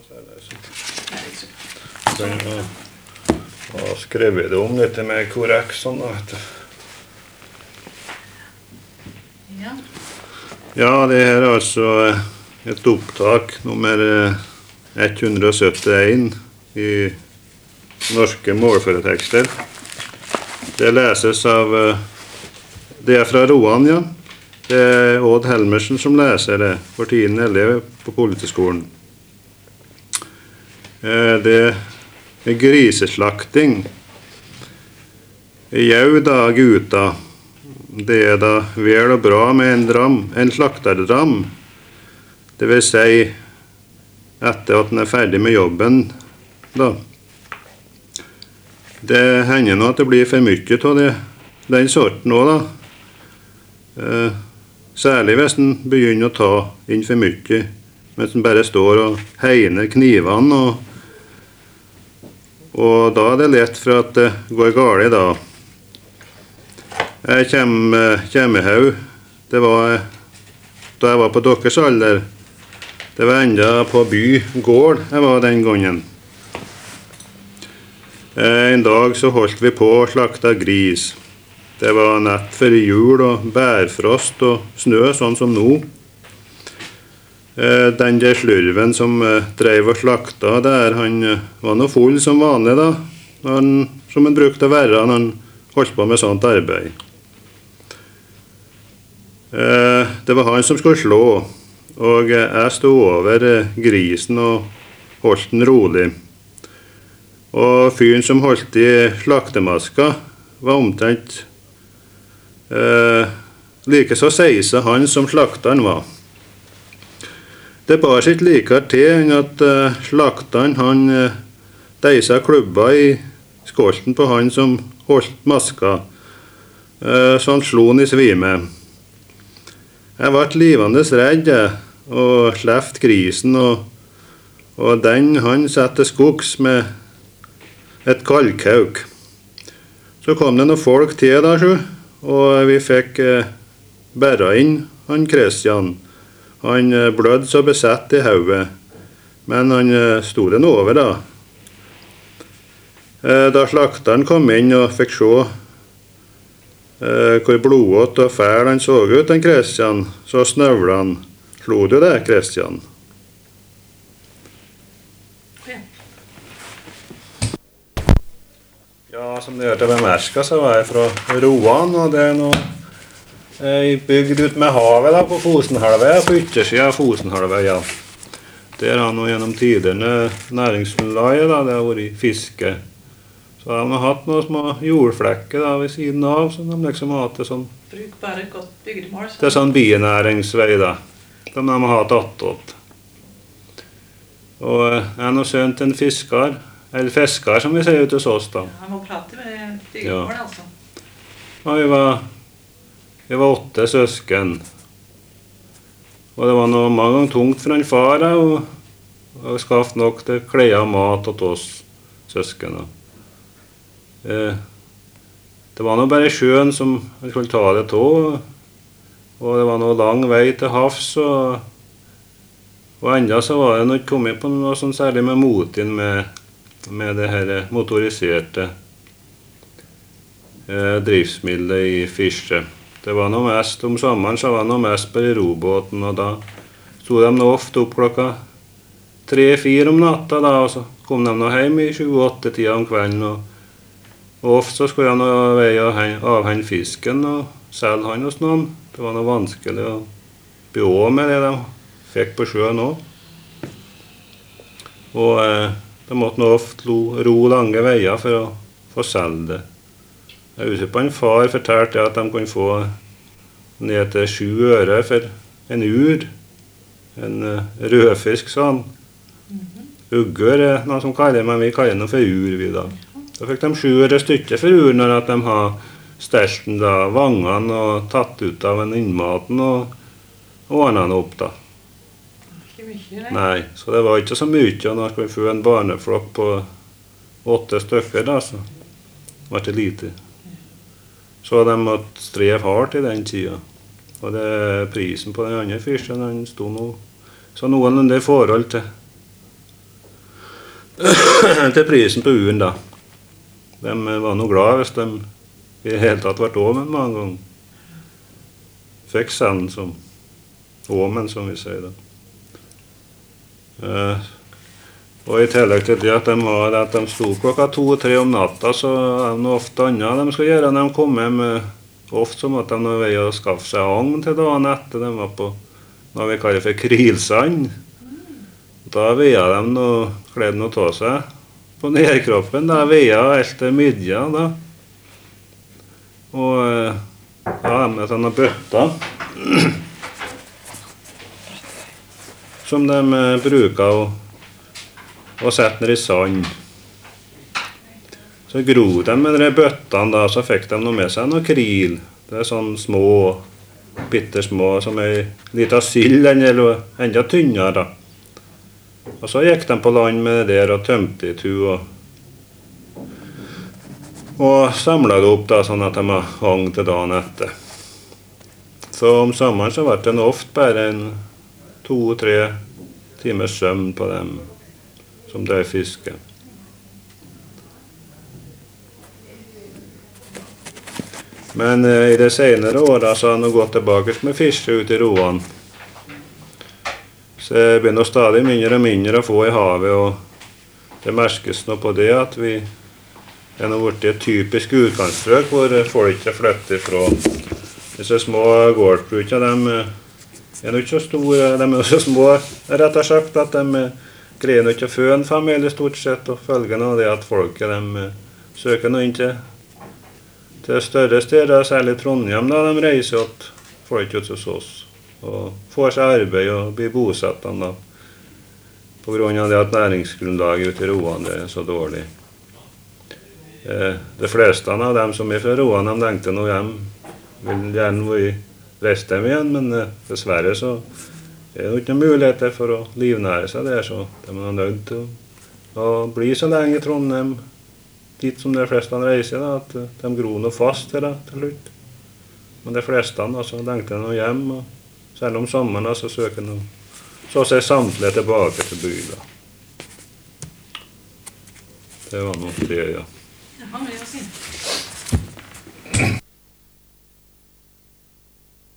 Og skrevet det om litt mer korrekt sånn da, vet du. Ja, det her er altså et opptak nummer 171 i norske målføretekster. Det leses av, det er fra Roan, ja. Det er Odd Helmersen som leser det, for tiden elev på Politiskolen. Det er griseslakting. Jau da, guta. Det er da vel og bra med en slakterdram. Det vil si, etter at den er ferdig med jobben, da. Det hender nå at det blir for mye av den sorten også, da. Særlig hvis den begynner å ta inn for mye, mens den bare står og heiner knivene, og da er det lett for at det går galt da. Jeg kommer her, det var da jeg var på deres alder. Det var enda på by gård jeg var den gangen. En dag så holdt vi på å slakte gris. Det var nett for jul og bærfrost og snø, sånn som nå. Den der slurven som drev og slakta der, han var nå full som vanlig da, som han brukte å være når han holdt på med sånt arbeid. Det var han som skulle slå, og jeg stod over grisen og holdt den rolig. Og fyren som holdt i slaktemaska var omtrent like så seise han som slakteren var. Det bar sitt likere til enn at slakteren han deisa klubba i skolten på han som holdt maska, så han slo han i svime. Jeg ble livende redd og sleft grisen, og den han satte skogs med et kalkauk. Så kom det noen folk til da, og vi fikk bæra inn han Kristian. Han blødde så besett i hodet, men han stod den over da. Da slakteren kom inn og fikk se hvor blodått og fæl han så ut, den Kristian, så snøvla han. Slo du det, Kristian? Ja, som det hørte bemerket, så var jeg fra Roan, og det er noe bygd ut med havet da, på Fosenhalvøya, på yttersiden av Fosenhalvøya. Der har nå gjennom tiderne næringsgrunnlaget da, det har vært fiske. Så de har hatt noen små jordflekker da, ved siden av, så de liksom har hatt det sånn... Brukbare, godt bygdemål. Det er sånn binæringsvei da, som de har hatt attåt. Og jeg er nå sønn til en fiskar, eller fiskar som vi ser ut hos oss da. Ja, han må prate med bygdemål altså. Og vi var 8 søsken. Og det var noe mange ganger tungt for en far å skaffe nok til klær og mat til oss søsken. Det var nå bare sjøen som vi skulle ta det til, og det var noe lang vei til havs, og enda så var det nok kommet på noe sånn særlig med motin med det her motoriserte driftsmiddelet i fiske. Det var noe mest om sommeren, så var det noe mest på robåten, og da stod de nå ofte opp klokka 3-4 om natta da, og så kom de nå hjem i 7-8-tida om kvelden, og ofte så skulle jeg nå veie avhenge fisken og selge han hos noen. Det var noe vanskelig å bli av med det de fikk på sjøen også. Og de måtte nå ofte ro lange veier for å få selge det. Jeg husker på en far fortalte at de kunne få ned til 7 øre for en ur. En rødfisk, sånn. Ugger er noe som kaller, men vi kaller noe for ur vi da. Da fikk de 7 øre stykket for ur når de har stelt den da, vangene og tatt ut av en innmaten og ordnet den opp da. Ikke mye, nei, så det var ikke så mye, og når vi få en barneflokk på 8 stykker da, så var det lite. Så de måtte streve hardt i den tida. Og det prisen på den andre fisken, den stod nå så noenlunde i forhold til til prisen på uen da. De var noe glad hvis de i hele tatt vært åmen mange ganger. Fikk sand som åmen, som vi sier da. Og i tillegg til det at de sto klokka 2-3 om natta, så er det noe ofte annet de skal gjøre når de kom hjem. Ofte så måtte de veie å skaffe seg agn til dagen etter. De var på noe vi kaller for krilsand. Da veia de noe, kledde noe av seg på nederkroppen. Da veia helt til midja da. Og ja, med sånne bøtter som de bruker å sette ned i sand. Så gro de med de bøttene da, så fikk de noe med seg noe kril. Det er sånn små, bittersmå, som en liten sild, eller enda tynnere da. Og så gikk de på land med det der og tømte i tu og samlet det opp da, sånn at de hang til dagen etter. Så om sommeren så var det ofte bare 2-3 timers søvn på dem som drev fiske. Men i de senere årene så har han gått tilbake med fiske ut i Roan. Så det begynner stadig mindre og mindre å få i havet, og det merkes nå på det at vi er nå blitt i et typisk utkantstrøk hvor folk er flyttet fra. Disse små gårdsbrukene, de er ikke så store, de er så små, rett og slett, at de greier ikke å fø en familie stort sett, og følgen av det at folket de søker nå inn til større steder, særlig Trondheim, da de reiser ut folk ut hos oss, og får seg arbeid og blir bosatt da, på grunn av det at næringsgrunnlaget ute i Roan er så dårlig. De fleste av dem som er fra Roan, de lengter nå hjem, vil gjerne reise dem igjen, men dessverre så er det ikke noen muligheter for å livnære seg der, så de er nødt til å bli så lenge i Trondheim, dit som de fleste reiser, da, at de gror noe fast til slutt. Men de fleste altså, lengter noe hjem, og selv om sommeren så søker de så seg samtlige tilbake til byen. Det var nok det, ja.